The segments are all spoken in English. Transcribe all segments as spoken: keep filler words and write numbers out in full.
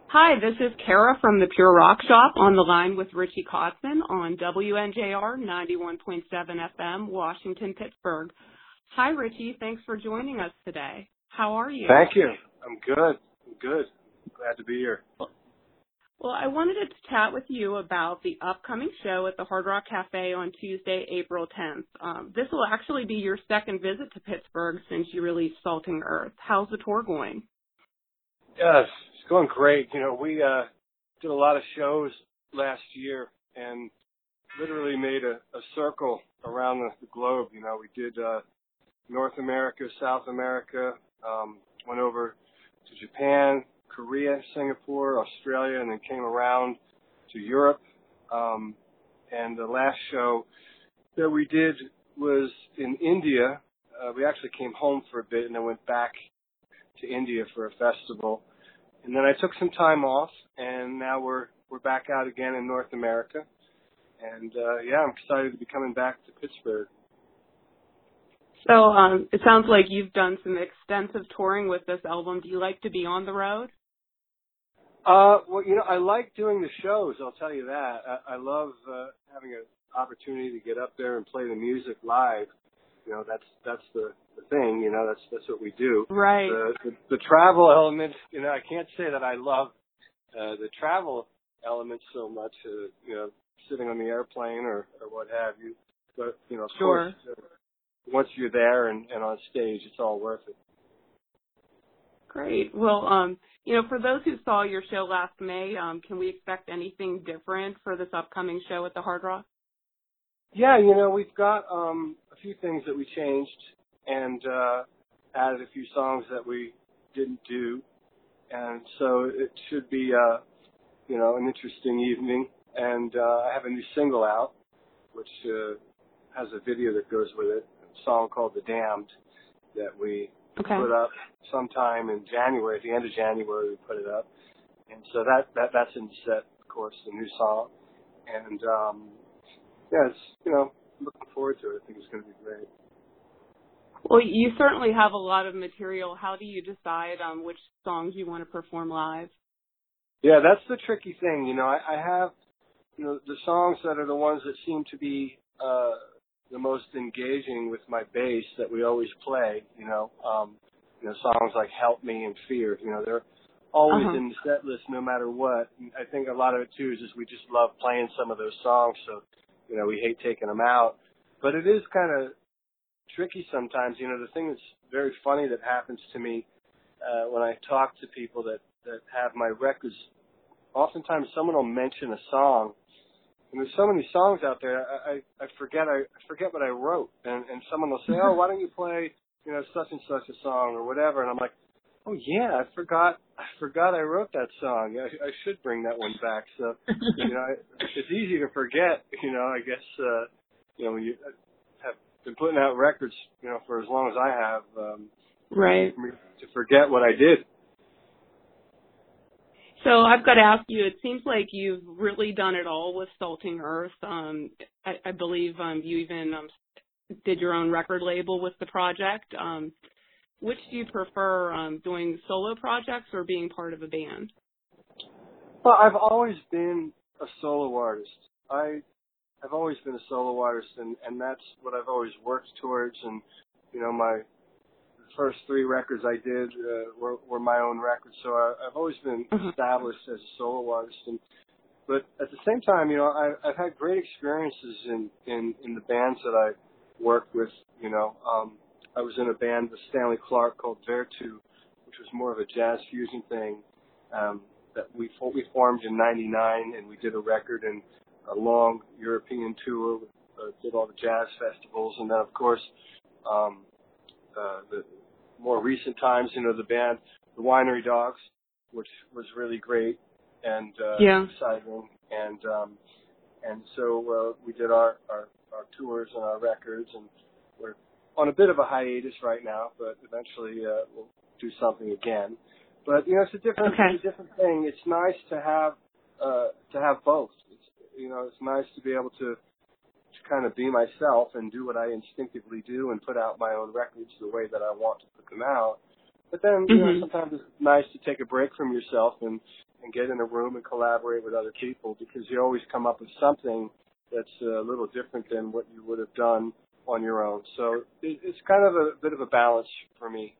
Hi, this is Kara from the Pure Rock Shop on the line with Richie Kotzen on W N J R ninety-one point seven F M, Washington, Pittsburgh. Hi, Richie. Thanks for joining us today. How are you? Thank you. I'm good. I'm good. Glad to be here. Well, I wanted to chat with you about the upcoming show at the Hard Rock Cafe on Tuesday, April tenth. Um, this will actually be your second visit to Pittsburgh since you released Salting Earth. How's the tour going? Yes, it's going great. You know, we uh, did a lot of shows last year and literally made a, a circle around the, the globe. You know, we did uh, North America, South America, um, went over to Japan, Korea, Singapore, Australia, and then came around to Europe. Um, and the last show that we did was in India. Uh, we actually came home for a bit and then went back to India for a festival. And then I took some time off, and now we're we're back out again in North America. And, uh, yeah, I'm excited to be coming back to Pittsburgh. So um, it sounds like you've done some extensive touring with this album. Do you like to be on the road? Uh, well, you know, I like doing the shows, I'll tell you that. I, I love uh, having an opportunity to get up there and play the music live. You know, that's that's the, the thing, you know, that's that's what we do. Right. The, the, the travel element, you know, I can't say that I love uh, the travel element so much, uh, you know, sitting on the airplane or, or what have you. But, you know, of Sure. course, uh, once you're there and, and on stage, it's all worth it. Great. Well, um, you know, for those who saw your show last May, um, can we expect anything different for this upcoming show at the Hard Rock? Yeah, you know, we've got um, a few things that we changed and uh, added a few songs that we didn't do. And so it should be, uh, you know, an interesting evening. And uh, I have a new single out, which uh, has a video that goes with it, a song called The Damned that we Okay. put up sometime in January. At the end of January, we put it up. And so that, that that's in the set, of course, the new song. And, um, yeah, it's, you know, looking forward to it. I think it's going to be great. Well, you certainly have a lot of material. How do you decide on which songs you want to perform live? Yeah, that's the tricky thing. You know, I, I have, you know, the songs that are the ones that seem to be uh, the most engaging with my bass that we always play, you know, um, you know, songs like Help Me and Fear, you know, they're always Uh-huh. in the set list no matter what. And I think a lot of it, too, is just we just love playing some of those songs, so, you know, we hate taking them out. But it is kind of tricky sometimes. You know, the thing that's very funny that happens to me uh, when I talk to people that, that have my records, oftentimes someone will mention a song, and there's so many songs out there, I, I, I forget I, I forget what I wrote. And, and someone will say, oh, why don't you play, you know, such and such a song or whatever. And I'm like, oh, yeah, I forgot I forgot I wrote that song. I, I should bring that one back. So, you know, it, it's easy to forget, you know, I guess, uh, you know, when you have been putting out records, you know, for as long as I have, um, Right. for me to forget what I did. So I've got to ask you, it seems like you've really done it all with Salting Earth. Um, I, I believe um, you even um, did your own record label with the project. Um, which do you prefer, um, doing solo projects or being part of a band? Well, I've always been a solo artist. I I've always been a solo artist, and, and that's what I've always worked towards. And, you know, my first three records I did uh, were, were my own records, so I, I've always been Uh-huh. established as a solo artist. And but at the same time, you know, I, I've had great experiences in, in, in the bands that I worked with. You know, um, I was in a band with Stanley Clark called Vertu, which was more of a jazz fusion thing um, that we we formed in ninety-nine, and we did a record and a long European tour. Uh, did all the jazz festivals, and then of course. Um, Uh, the more recent times, you know, the band, the Winery Dogs, which was really great and uh, Yeah. exciting, and um, and so uh, we did our, our, our tours and our records, and we're on a bit of a hiatus right now, but eventually uh, we'll do something again. But you know, it's a different, Okay. it's a different thing. It's nice to have uh, to have both. It's, you know, it's nice to be able to. to kind of be myself and do what I instinctively do and put out my own records the way that I want to put them out. But then, you know, Mhm. sometimes it's nice to take a break from yourself and, and get in a room and collaborate with other people, because you always come up with something that's a little different than what you would have done on your own. So it, it's kind of a bit of a balance for me.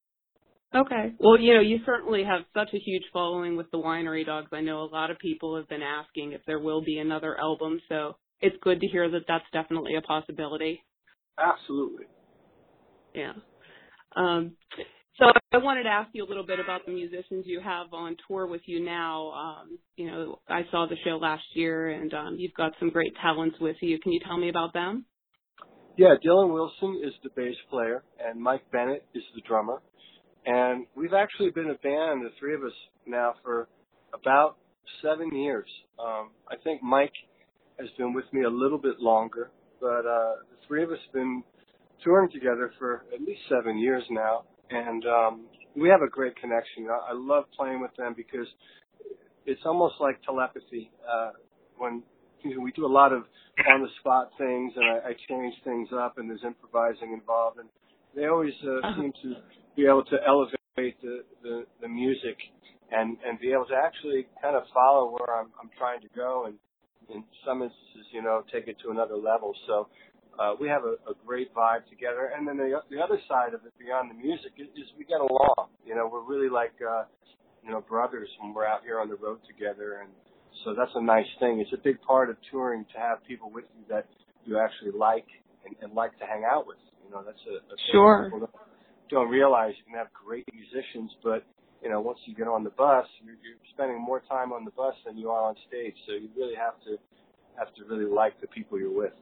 Okay. Well, you know, you certainly have such a huge following with the Winery Dogs. I know a lot of people have been asking if there will be another album, so it's good to hear that that's definitely a possibility. Absolutely. Yeah. Um, so I wanted to ask you a little bit about the musicians you have on tour with you now. Um, you know, I saw the show last year, and um, you've got some great talents with you. Can you tell me about them? Yeah, Dylan Wilson is the bass player, and Mike Bennett is the drummer. And we've actually been a band, the three of us now, for about seven years. Um, I think Mike has been with me a little bit longer, but uh, the three of us have been touring together for at least seven years now. And um, we have a great connection. I, I love playing with them because it's almost like telepathy. Uh, when you know, we do a lot of on-the-spot things, and I, I change things up, and there's improvising involved, and they always uh, Uh-huh. seem to be able to elevate the, the, the music and, and be able to actually kind of follow where I'm, I'm trying to go, and in some instances, you know, take it to another level. So uh, we have a, a great vibe together. And then the, the other side of it, beyond the music, is, is we get along. You know, we're really like, uh, you know, brothers when we're out here on the road together. And so that's a nice thing. It's a big part of touring to have people with you that you actually like and, and like to hang out with. You know, that's a, a thing Sure. people don't, don't realize. You can have great musicians, but, you know, once you get on the bus, you're, you're spending more time on the bus than you are on stage. So you really have to have to really like the people you're with.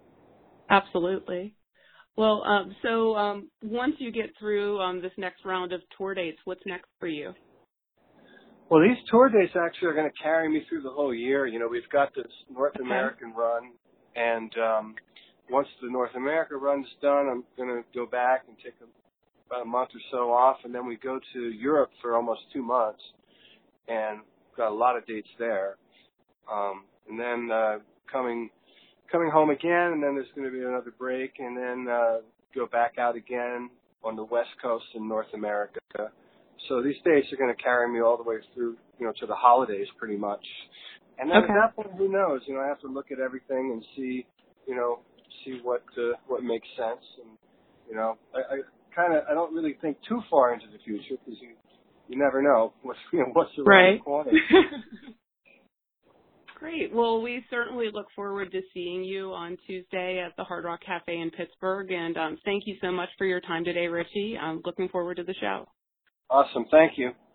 Absolutely. Well, um, so um, once you get through um, this next round of tour dates, what's next for you? Well, these tour dates actually are going to carry me through the whole year. You know, we've got this North Okay. American run, and um, once the North America run's done, I'm going to go back and take a, about a month or so off, and then we go to Europe for almost two months, and we've got a lot of dates there. Um, and then uh, coming coming home again, and then there's going to be another break, and then uh, go back out again on the West Coast in North America. So these dates are going to carry me all the way through, you know, to the holidays pretty much. And then Okay. at that point, who knows? You know, I have to look at everything and see, you know, see what uh, what makes sense. And, you know, I, I kind of I don't really think too far into the future because you you never know what's you know what's around Right. the corner. Great. Well, we certainly look forward to seeing you on Tuesday at the Hard Rock Cafe in Pittsburgh. And um, thank you so much for your time today, Richie. I'm looking forward to the show. Awesome. Thank you.